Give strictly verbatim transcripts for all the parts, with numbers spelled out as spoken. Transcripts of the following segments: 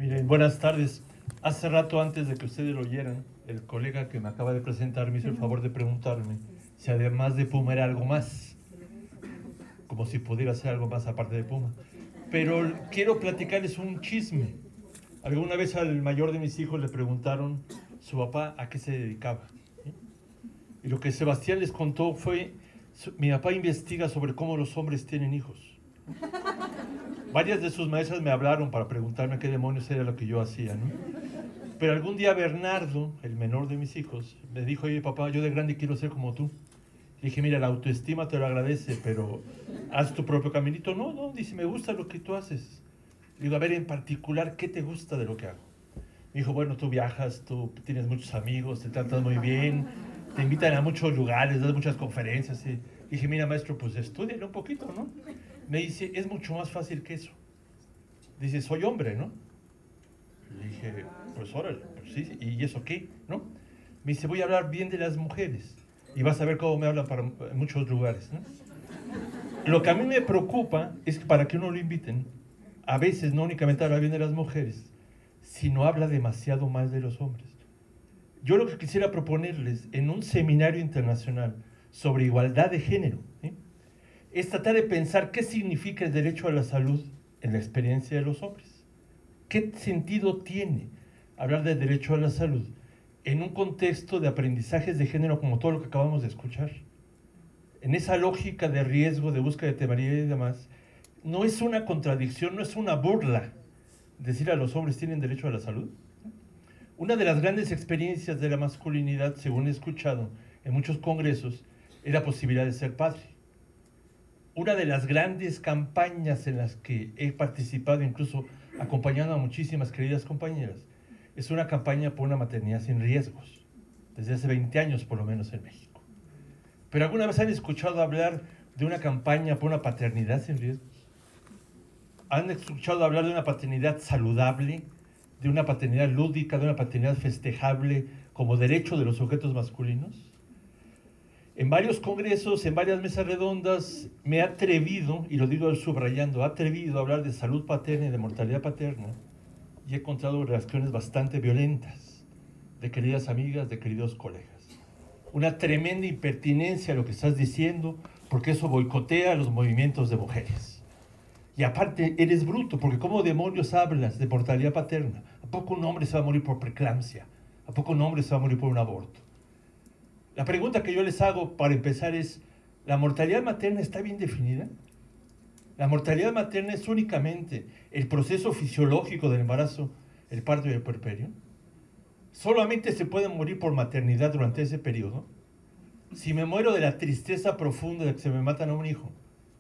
Miren, buenas tardes. Hace rato, antes de que ustedes lo oyeran, el colega que me acaba de presentar me hizo el favor de preguntarme si además de Puma era algo más, como si pudiera ser algo más aparte de Puma. Pero quiero platicarles un chisme. Alguna vez al mayor de mis hijos le preguntaron su papá a qué se dedicaba. ¿Sí? Y lo que Sebastián les contó fue, mi papá investiga sobre cómo los hombres tienen hijos. Varias de sus maestras me hablaron para preguntarme qué demonios era lo que yo hacía, ¿no? Pero algún día Bernardo, el menor de mis hijos, me dijo, oye papá, yo de grande quiero ser como tú. Le dije, mira, la autoestima te lo agradece, pero haz tu propio caminito. No, no, dice, me gusta lo que tú haces. Le digo, a ver, en particular, ¿qué te gusta de lo que hago? Me dijo, bueno, tú viajas, tú tienes muchos amigos, te tratas muy bien, te invitan a muchos lugares, das muchas conferencias. Y dije, mira, maestro, pues estudiale un poquito, ¿no? Me dice, es mucho más fácil que eso. Dice, soy hombre, ¿no? Le dije, pues órale, pues sí, ¿y eso qué? ¿No? Me dice, voy a hablar bien de las mujeres. Y vas a ver cómo me hablan para en muchos lugares, ¿no? Lo que a mí me preocupa es que para que uno lo inviten, a veces no únicamente habla bien de las mujeres, sino habla demasiado mal de los hombres. Yo lo que quisiera proponerles en un seminario internacional sobre igualdad de género, ¿sí?, es tratar de pensar qué significa el derecho a la salud en la experiencia de los hombres. ¿Qué sentido tiene hablar del derecho a la salud en un contexto de aprendizajes de género como todo lo que acabamos de escuchar? En esa lógica de riesgo, de búsqueda de temeridad y demás, no es una contradicción, no es una burla decir a los hombres tienen derecho a la salud. Una de las grandes experiencias de la masculinidad, según he escuchado en muchos congresos, es la posibilidad de ser padre. Una de las grandes campañas en las que he participado, incluso acompañando a muchísimas queridas compañeras, es una campaña por una maternidad sin riesgos, desde hace veinte años por lo menos en México. ¿Pero alguna vez han escuchado hablar de una campaña por una paternidad sin riesgos? ¿Han escuchado hablar de una paternidad saludable, de una paternidad lúdica, de una paternidad festejable como derecho de los sujetos masculinos? En varios congresos, en varias mesas redondas, me he atrevido, y lo digo subrayando, atrevido a hablar de salud paterna y de mortalidad paterna, y he encontrado reacciones bastante violentas de queridas amigas, de queridos colegas. Una tremenda impertinencia a lo que estás diciendo, porque eso boicotea los movimientos de mujeres. Y aparte, eres bruto, porque ¿cómo demonios hablas de mortalidad paterna? ¿A poco un hombre se va a morir por preeclampsia? ¿A poco un hombre se va a morir por un aborto? La pregunta que yo les hago para empezar es, ¿la mortalidad materna está bien definida? La mortalidad materna es únicamente el proceso fisiológico del embarazo, el parto y el puerperio. ¿Solamente se puede morir por maternidad durante ese periodo? Si me muero de la tristeza profunda de que se me matan a un hijo,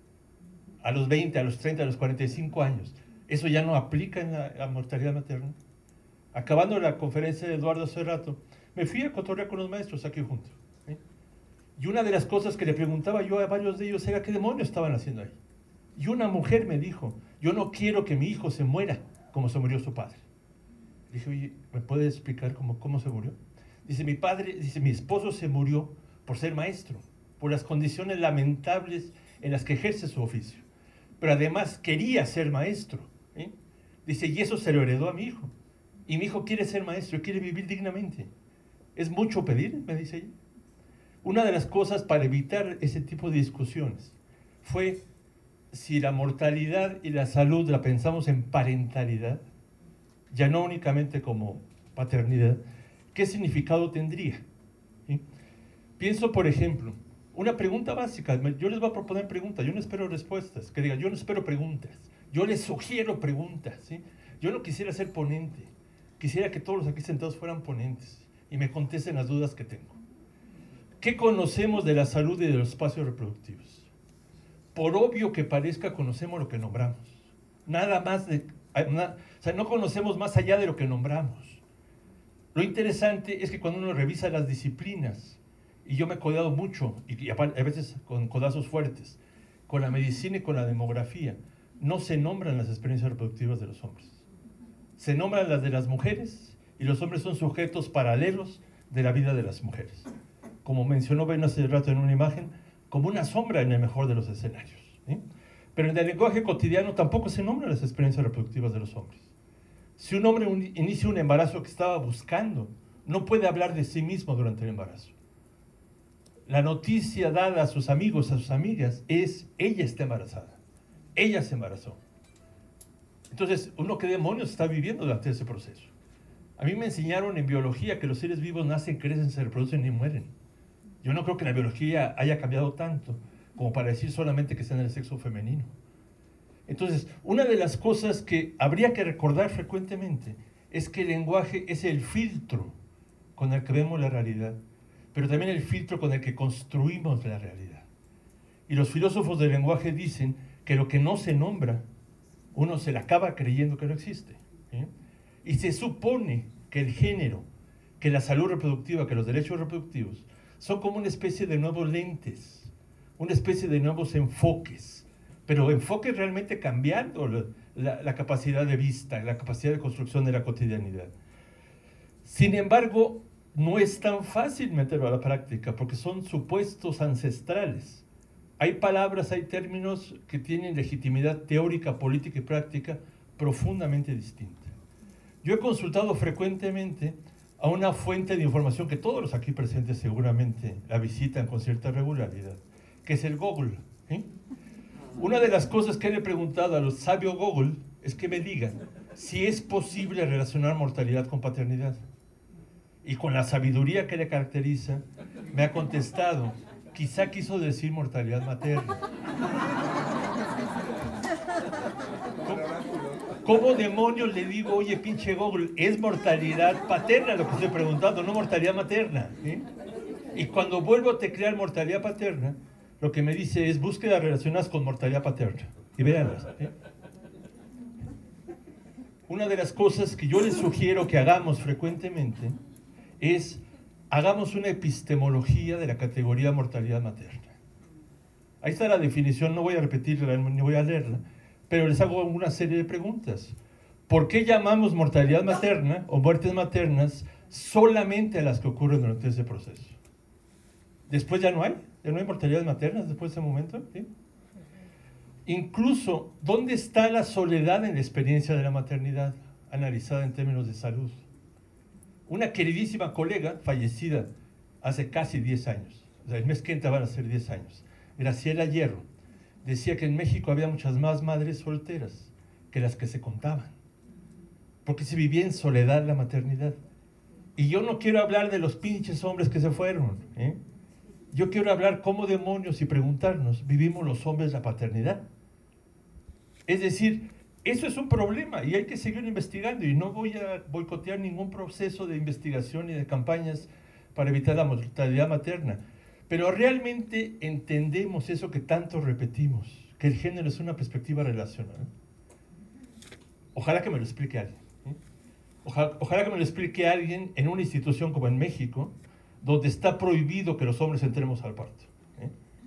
a los veinte, a los treinta, a los cuarenta y cinco años, ¿eso ya no aplica en la, la mortalidad materna? Acabando la conferencia de Eduardo hace rato, me fui a cotorrear con los maestros aquí juntos. ¿Sí? Y una de las cosas que le preguntaba yo a varios de ellos era qué demonios estaban haciendo ahí. Y una mujer me dijo, yo no quiero que mi hijo se muera como se murió su padre. Le dije, oye, ¿me puedes explicar cómo, cómo se murió? Dice, mi padre, dice, mi esposo se murió por ser maestro, por las condiciones lamentables en las que ejerce su oficio. Pero además quería ser maestro. ¿Eh? Dice, y eso se lo heredó a mi hijo. Y mi hijo quiere ser maestro, quiere vivir dignamente. ¿Es mucho pedir?, me dice ella. Una de las cosas para evitar ese tipo de discusiones fue si la mortalidad y la salud la pensamos en parentalidad, ya no únicamente como paternidad, ¿qué significado tendría? ¿Sí? Pienso, por ejemplo, una pregunta básica. Yo les voy a proponer preguntas, yo no espero respuestas, que digan, yo no espero preguntas, yo les sugiero preguntas, ¿sí? Yo no quisiera ser ponente, quisiera que todos los aquí sentados fueran ponentes y me contesten las dudas que tengo. ¿Qué conocemos de la salud y de los espacios reproductivos? Por obvio que parezca, conocemos lo que nombramos. Nada más de... Nada, o sea, no conocemos más allá de lo que nombramos. Lo interesante es que cuando uno revisa las disciplinas, y yo me he codeado mucho, y a veces con codazos fuertes, con la medicina y con la demografía, no se nombran las experiencias reproductivas de los hombres. Se nombran las de las mujeres, y los hombres son sujetos paralelos de la vida de las mujeres. Como mencionó Ben hace rato en una imagen, como una sombra en el mejor de los escenarios. ¿Sí? Pero en el lenguaje cotidiano tampoco se nombran las experiencias reproductivas de los hombres. Si un hombre un, inicia un embarazo que estaba buscando, no puede hablar de sí mismo durante el embarazo. La noticia dada a sus amigos, a sus amigas, es: ella está embarazada, ella se embarazó. Entonces, uno, ¿qué demonios está viviendo durante ese proceso? A mí me enseñaron en biología que los seres vivos nacen, crecen, se reproducen y mueren. Yo no creo que la biología haya cambiado tanto como para decir solamente que está en el sexo femenino. Entonces, una de las cosas que habría que recordar frecuentemente es que el lenguaje es el filtro con el que vemos la realidad, pero también el filtro con el que construimos la realidad. Y los filósofos del lenguaje dicen que lo que no se nombra, uno se le acaba creyendo que no existe, ¿sí? Y se supone que el género, que la salud reproductiva, que los derechos reproductivos, son como una especie de nuevos lentes, una especie de nuevos enfoques, pero enfoques realmente cambiando la, la, la capacidad de vista, la capacidad de construcción de la cotidianidad. Sin embargo, no es tan fácil meterlo a la práctica, porque son supuestos ancestrales. Hay palabras, hay términos que tienen legitimidad teórica, política y práctica profundamente distinta. Yo he consultado frecuentemente a una fuente de información que todos los aquí presentes seguramente la visitan con cierta regularidad, que es el Google, ¿sí? Una de las cosas que le he preguntado a los sabios Google es que me digan si es posible relacionar mortalidad con paternidad. Y con la sabiduría que le caracteriza, me ha contestado: quizá quiso decir mortalidad materna. ¿Cómo, ¿Cómo demonios le digo, oye, pinche Google, es mortalidad paterna lo que estoy preguntando, no mortalidad materna? ¿Sí? Y cuando vuelvo a teclear mortalidad paterna, lo que me dice es búsquedas relacionadas con mortalidad paterna. Y véanlas. ¿Sí? Una de las cosas que yo les sugiero que hagamos frecuentemente es hagamos una epistemología de la categoría mortalidad materna. Ahí está la definición, no voy a repetirla ni voy a leerla, pero les hago una serie de preguntas. ¿Por qué llamamos mortalidad materna o muertes maternas solamente a las que ocurren durante ese proceso? Después ya no hay, ya no hay mortalidades maternas después de ese momento, ¿sí? Incluso, ¿dónde está la soledad en la experiencia de la maternidad analizada en términos de salud? Una queridísima colega, fallecida hace casi diez años, o sea, el mes que entra van a ser diez años, Graciela Hierro, decía que en México había muchas más madres solteras que las que se contaban, porque se vivía en soledad la maternidad. Y yo no quiero hablar de los pinches hombres que se fueron, ¿eh? Yo quiero hablar cómo demonios y preguntarnos, ¿vivimos los hombres la paternidad? Es decir, eso es un problema y hay que seguir investigando, y no voy a boicotear ningún proceso de investigación y de campañas para evitar la mortalidad materna, pero realmente entendemos eso que tanto repetimos, que el género es una perspectiva relacional. Ojalá que me lo explique alguien, ¿eh? Ojalá, ojalá que me lo explique alguien en una institución como en México, donde está prohibido que los hombres entremos al parto, ¿eh?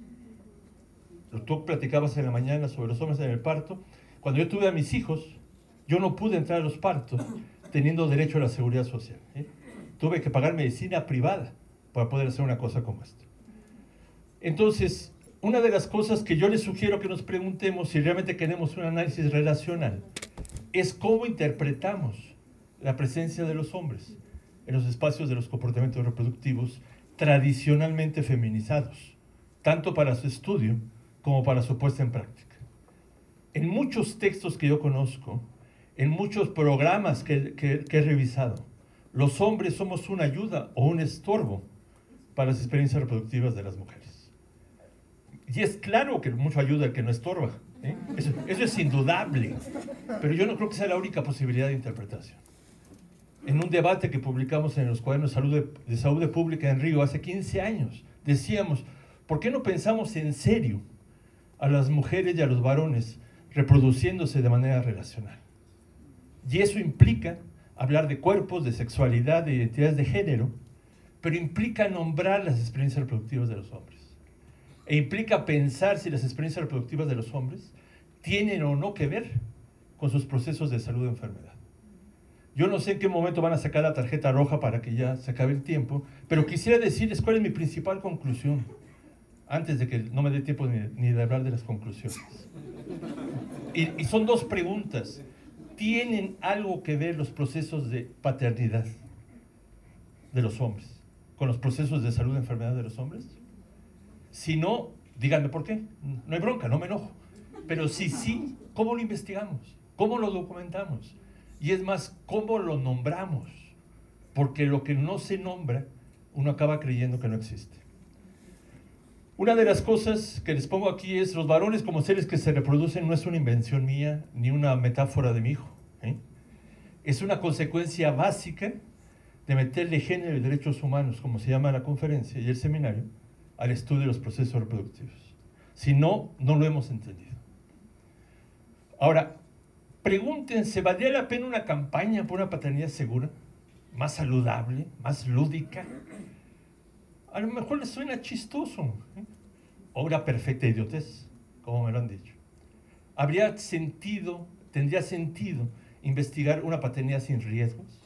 Tú platicabas en la mañana sobre los hombres en el parto. Cuando yo tuve a mis hijos, yo no pude entrar a los partos teniendo derecho a la seguridad social, ¿eh? Tuve que pagar medicina privada para poder hacer una cosa como esta. Entonces, una de las cosas que yo les sugiero que nos preguntemos si realmente queremos un análisis relacional es cómo interpretamos la presencia de los hombres en los espacios de los comportamientos reproductivos tradicionalmente feminizados, tanto para su estudio como para su puesta en práctica. En muchos textos que yo conozco, en muchos programas que, que, que he revisado, los hombres somos una ayuda o un estorbo para las experiencias reproductivas de las mujeres. Y es claro que mucho ayuda el que no estorba, ¿eh? Eso, eso es indudable, pero yo no creo que sea la única posibilidad de interpretación. En un debate que publicamos en los cuadernos de salud, de, de salud pública en Río hace quince años, decíamos, ¿por qué no pensamos en serio a las mujeres y a los varones reproduciéndose de manera relacional? Y eso implica hablar de cuerpos, de sexualidad, de identidades de género, pero implica nombrar las experiencias reproductivas de los hombres. E implica pensar si las experiencias reproductivas de los hombres tienen o no que ver con sus procesos de salud o enfermedad. Yo no sé en qué momento van a sacar la tarjeta roja para que ya se acabe el tiempo, pero quisiera decirles cuál es mi principal conclusión, antes de que no me dé tiempo ni, ni de hablar de las conclusiones. Y, y son dos preguntas. ¿tienen algo que ver los procesos de paternidad de los hombres con los procesos de salud y enfermedad de los hombres? Si no, díganme por qué. No hay bronca, no me enojo. Pero si sí, ¿cómo lo investigamos? ¿Cómo lo documentamos? Y es más, ¿cómo lo nombramos? Porque lo que no se nombra, uno acaba creyendo que no existe. Una de las cosas que les pongo aquí es, los varones como seres que se reproducen no es una invención mía, ni una metáfora de mi hijo, ¿eh? Es una consecuencia básica de meterle género y derechos humanos, como se llama la conferencia y el seminario, al estudio de los procesos reproductivos. Si no, no lo hemos entendido. Ahora, pregúntense, ¿valdría la pena una campaña por una paternidad segura, más saludable, más lúdica? A lo mejor les suena chistoso, ¿eh? Obra perfecta idiotez, como me lo han dicho. ¿Habría sentido, tendría sentido investigar una paternidad sin riesgos?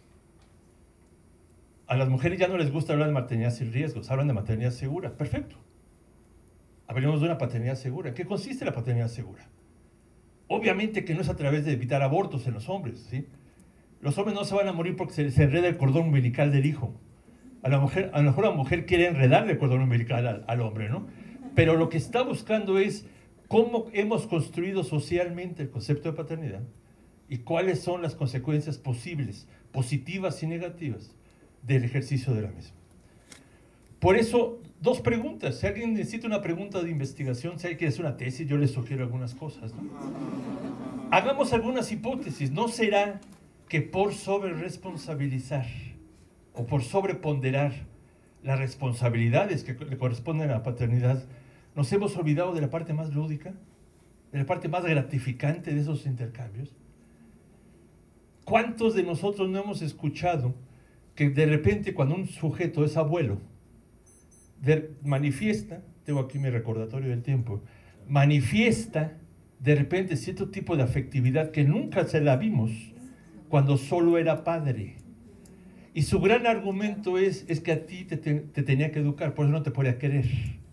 A las mujeres ya no les gusta hablar de maternidad sin riesgos, hablan de maternidad segura. Perfecto. Hablemos de una paternidad segura. ¿En qué consiste la paternidad segura? Obviamente que no es a través de evitar abortos en los hombres, ¿sí? Los hombres no se van a morir porque se les enreda el cordón umbilical del hijo. A, la mujer, a lo mejor la mujer quiere enredarle el cordón umbilical al, al hombre, ¿no? Pero lo que está buscando es cómo hemos construido socialmente el concepto de paternidad y cuáles son las consecuencias posibles, positivas y negativas, del ejercicio de la misma. Por eso, dos preguntas. Si alguien necesita una pregunta de investigación, si alguien quiere hacer una tesis, yo les sugiero algunas cosas, ¿no? Hagamos algunas hipótesis. ¿No será que por sobreresponsabilizar o por sobreponderar las responsabilidades que le corresponden a la paternidad, nos hemos olvidado de la parte más lúdica, de la parte más gratificante de esos intercambios? ¿Cuántos de nosotros no hemos escuchado que de repente cuando un sujeto es abuelo, de, manifiesta, tengo aquí mi recordatorio del tiempo, manifiesta de repente cierto tipo de afectividad que nunca se la vimos cuando solo era padre? Y su gran argumento es, es que a ti te, te, te tenía que educar, por eso no te podía querer.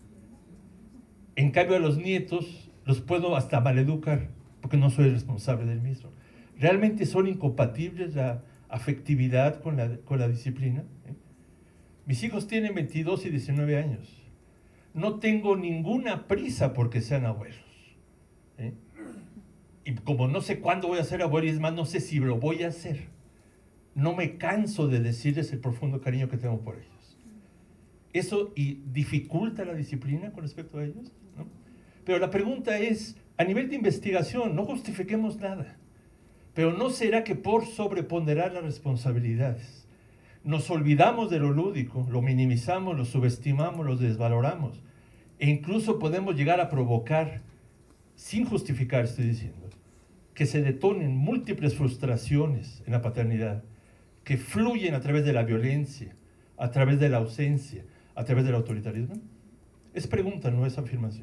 En cambio a los nietos los puedo hasta maleducar, porque no soy responsable del mismo. ¿Realmente son incompatibles la afectividad con la, con la disciplina? ¿Eh? Mis hijos tienen veintidós y diecinueve años. No tengo ninguna prisa porque sean abuelos, ¿eh? Y como no sé cuándo voy a ser abuelo, y es más, no sé si lo voy a hacer, no me canso de decirles el profundo cariño que tengo por ellos. ¿Eso y dificulta la disciplina con respecto a ellos? ¿No? Pero la pregunta es, a nivel de investigación, no justifiquemos nada, pero ¿no será que por sobreponderar las responsabilidades nos olvidamos de lo lúdico, lo minimizamos, lo subestimamos, lo desvaloramos, e incluso podemos llegar a provocar, sin justificar estoy diciendo, que se detonen múltiples frustraciones en la paternidad, que fluyen a través de la violencia, a través de la ausencia, a través del autoritarismo? Es pregunta, no es afirmación.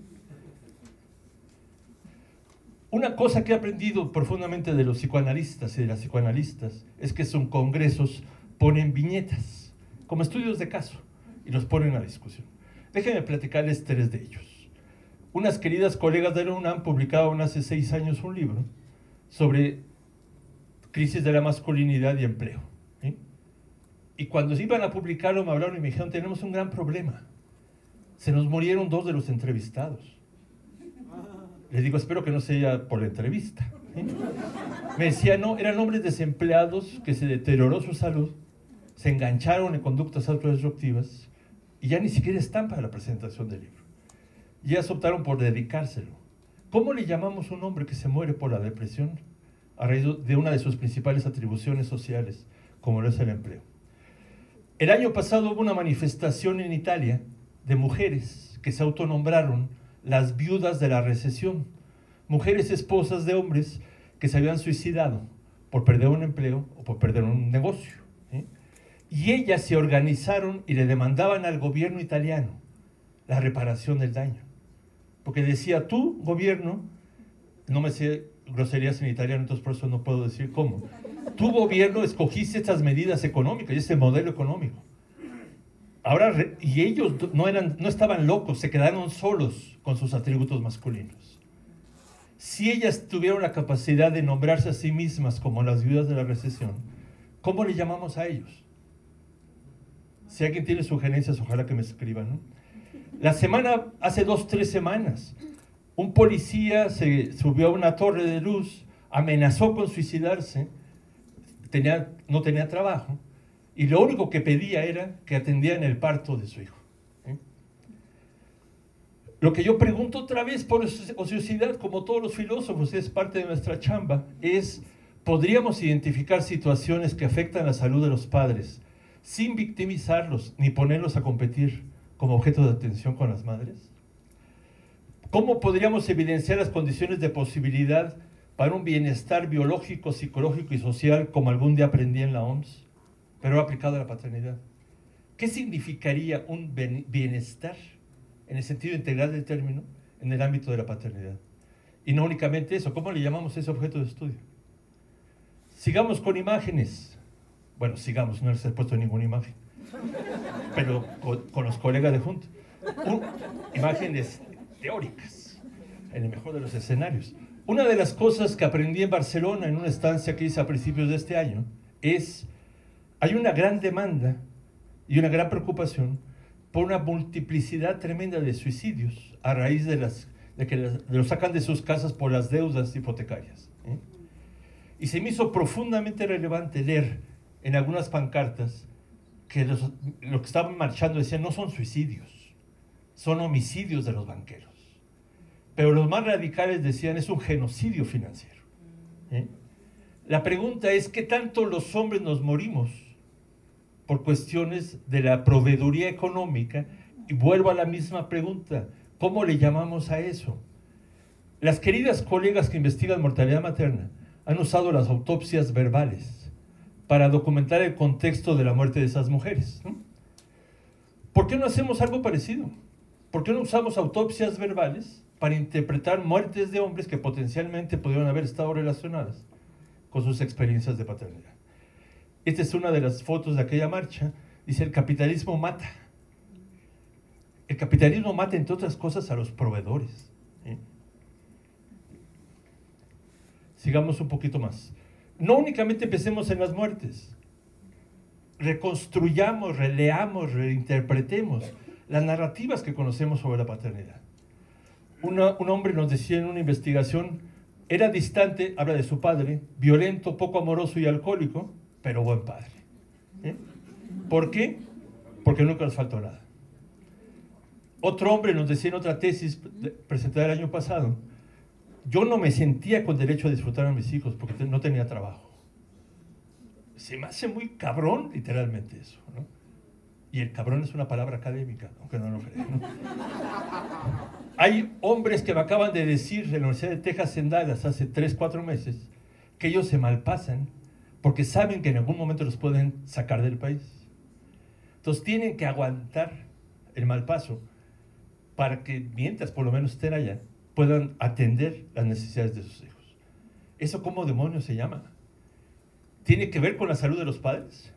Una cosa que he aprendido profundamente de los psicoanalistas y de las psicoanalistas es que sus congresos ponen viñetas, como estudios de caso, y los ponen a discusión. Déjenme platicarles tres de ellos. Unas queridas colegas de la UNAM publicaron hace seis años un libro sobre crisis de la masculinidad y empleo, ¿sí? Y cuando se iban a publicarlo me hablaron y me dijeron, tenemos un gran problema. Se nos murieron dos de los entrevistados. Les digo, espero que no sea por la entrevista, ¿sí? Me decía, no, eran hombres desempleados que se deterioró su salud, se engancharon en conductas autodestructivas y ya ni siquiera están para la presentación del libro. Ya se optaron por dedicárselo. ¿Cómo le llamamos a un hombre que se muere por la depresión a raíz de una de sus principales atribuciones sociales, como lo es el empleo? El año pasado hubo una manifestación en Italia de mujeres que se autonombraron las viudas de la recesión, mujeres esposas de hombres que se habían suicidado por perder un empleo o por perder un negocio, ¿eh? Y ellas se organizaron y le demandaban al gobierno italiano la reparación del daño, porque decía, tú, gobierno, no me sé groserías en italiano, entonces por eso no puedo decir cómo, tu gobierno escogiste estas medidas económicas y este modelo económico. Ahora, y ellos no, eran, no estaban locos, se quedaron solos con sus atributos masculinos. Si ellas tuvieron la capacidad de nombrarse a sí mismas como las viudas de la recesión, ¿cómo le llamamos a ellos? Si alguien tiene sugerencias, ojalá que me escriban, ¿no? La semana, hace dos, tres semanas, un policía se subió a una torre de luz, amenazó con suicidarse, tenía, no tenía trabajo, y lo único que pedía era que atendieran el parto de su hijo. ¿eh? Lo que yo pregunto otra vez por ociosidad, como todos los filósofos, es parte de nuestra chamba, es, ¿podríamos identificar situaciones que afectan la salud de los padres sin victimizarlos ni ponerlos a competir como objeto de atención con las madres? ¿Cómo podríamos evidenciar las condiciones de posibilidad para un bienestar biológico, psicológico y social, como algún día aprendí en la O M S, pero aplicado a la paternidad? ¿Qué significaría un bienestar, en el sentido integral del término, en el ámbito de la paternidad? Y no únicamente eso, ¿cómo le llamamos a ese objeto de estudio? Sigamos con imágenes. Bueno, sigamos, no les he puesto ninguna imagen, pero con, con los colegas de junto. Un, imágenes teóricas, en el mejor de los escenarios. Una de las cosas que aprendí en Barcelona en una estancia que hice a principios de este año es, hay una gran demanda y una gran preocupación por una multiplicidad tremenda de suicidios a raíz de, las, de que las, de los sacan de sus casas por las deudas hipotecarias. ¿eh? Y se me hizo profundamente relevante leer en algunas pancartas que los, lo que estaban marchando decían no son suicidios, son homicidios de los banqueros. Pero los más radicales decían es un genocidio financiero. ¿eh? La pregunta es, ¿qué tanto los hombres nos morimos por cuestiones de la proveeduría económica? Y vuelvo a la misma pregunta, ¿cómo le llamamos a eso? Las queridas colegas que investigan mortalidad materna han usado las autopsias verbales para documentar el contexto de la muerte de esas mujeres, ¿no? ¿Por qué no hacemos algo parecido? ¿Por qué no usamos autopsias verbales para interpretar muertes de hombres que potencialmente pudieron haber estado relacionadas con sus experiencias de paternidad? Esta es una de las fotos de aquella marcha. Dice, el capitalismo mata. El capitalismo mata, entre otras cosas, a los proveedores. ¿eh? Sigamos un poquito más. No únicamente empecemos en las muertes. Reconstruyamos, releamos, reinterpretemos las narrativas que conocemos sobre la paternidad. Una, un hombre nos decía en una investigación, era distante, habla de su padre, violento, poco amoroso y alcohólico, pero buen padre. ¿eh? ¿Por qué? Porque nunca nos faltó nada. Otro hombre nos decía en otra tesis presentada el año pasado, yo no me sentía con derecho a disfrutar a mis hijos porque no tenía trabajo. Se me hace muy cabrón, literalmente eso, ¿no? Y el cabrón es una palabra académica, aunque no lo crean, ¿no? Hay hombres que me acaban de decir de la Universidad de Texas en Dallas hace tres, cuatro meses que ellos se malpasan porque saben que en algún momento los pueden sacar del país. Entonces tienen que aguantar el mal paso para que mientras por lo menos estén allá puedan atender las necesidades de sus hijos. ¿Eso cómo demonios se llama? ¿Tiene que ver con la salud de los padres?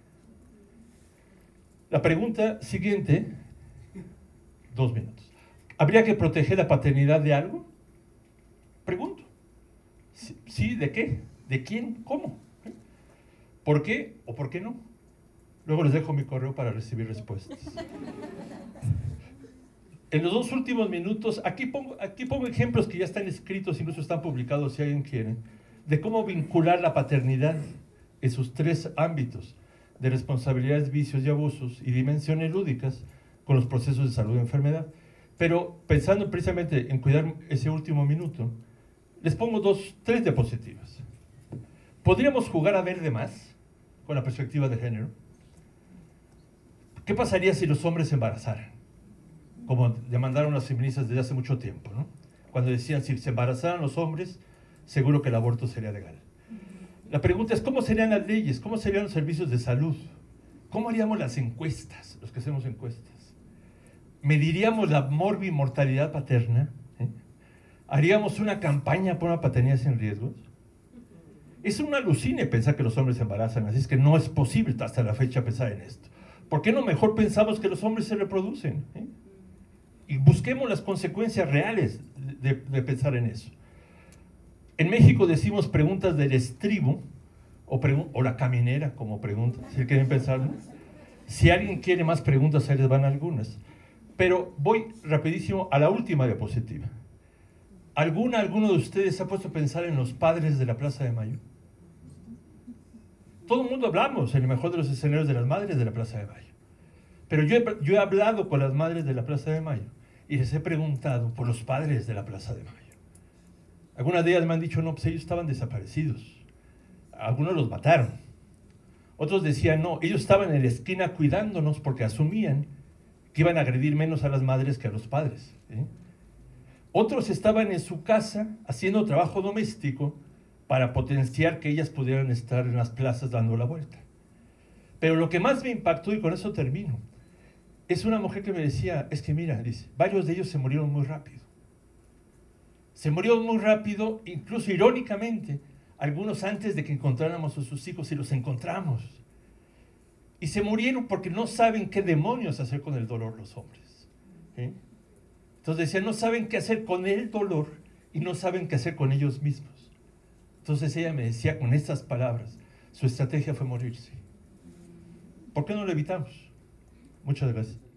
La pregunta siguiente, dos minutos. ¿Habría que proteger la paternidad de algo? Pregunto. ¿Sí? ¿De qué? ¿De quién? ¿Cómo? ¿Por qué o por qué no? Luego les dejo mi correo para recibir respuestas. En los dos últimos minutos, aquí pongo, aquí pongo ejemplos que ya están escritos, incluso están publicados si alguien quiere, de cómo vincular la paternidad en sus tres ámbitos de responsabilidades, vicios y abusos y dimensiones lúdicas con los procesos de salud y enfermedad. Pero pensando precisamente en cuidar ese último minuto, les pongo dos, tres diapositivas. ¿Podríamos jugar a ver de más con la perspectiva de género? ¿Qué pasaría si los hombres se embarazaran? Como demandaron las feministas desde hace mucho tiempo, ¿no? Cuando decían, si se embarazaran los hombres, seguro que el aborto sería legal. La pregunta es, ¿cómo serían las leyes? ¿Cómo serían los servicios de salud? ¿Cómo haríamos las encuestas, los que hacemos encuestas? ¿Mediríamos la morbimortalidad paterna? ¿Eh? ¿Haríamos una campaña por una paternidad sin riesgos? Es un alucine pensar que los hombres se embarazan, así es que no es posible hasta la fecha pensar en esto. ¿Por qué no mejor pensamos que los hombres se reproducen? ¿Eh? Y busquemos las consecuencias reales de, de pensar en eso. En México decimos preguntas del estribo, o, o la caminera, como pregunta, si quieren pensarlo. Si alguien quiere más preguntas, ahí les van algunas. Pero voy rapidísimo a la última diapositiva. ¿Alguna, alguno de ustedes se ha puesto a pensar en los padres de la Plaza de Mayo? Todo el mundo hablamos, en el mejor de los escenarios, de las madres de la Plaza de Mayo. Pero yo he, yo he hablado con las madres de la Plaza de Mayo y les he preguntado por los padres de la Plaza de Mayo. Algunas de ellas me han dicho, no, pues ellos estaban desaparecidos. Algunos los mataron. Otros decían, no, ellos estaban en la esquina cuidándonos porque asumían que iban a agredir menos a las madres que a los padres. ¿eh? Otros estaban en su casa haciendo trabajo doméstico para potenciar que ellas pudieran estar en las plazas dando la vuelta. Pero lo que más me impactó, y con eso termino, es una mujer que me decía, es que mira, dice, varios de ellos se murieron muy rápido. Se murieron muy rápido, incluso irónicamente, algunos antes de que encontráramos a sus hijos y los encontramos. Y se murieron porque no saben qué demonios hacer con el dolor los hombres. ¿eh? Entonces decían, no saben qué hacer con el dolor y no saben qué hacer con ellos mismos. Entonces ella me decía con estas palabras, su estrategia fue morirse. ¿Por qué no lo evitamos? Muchas gracias.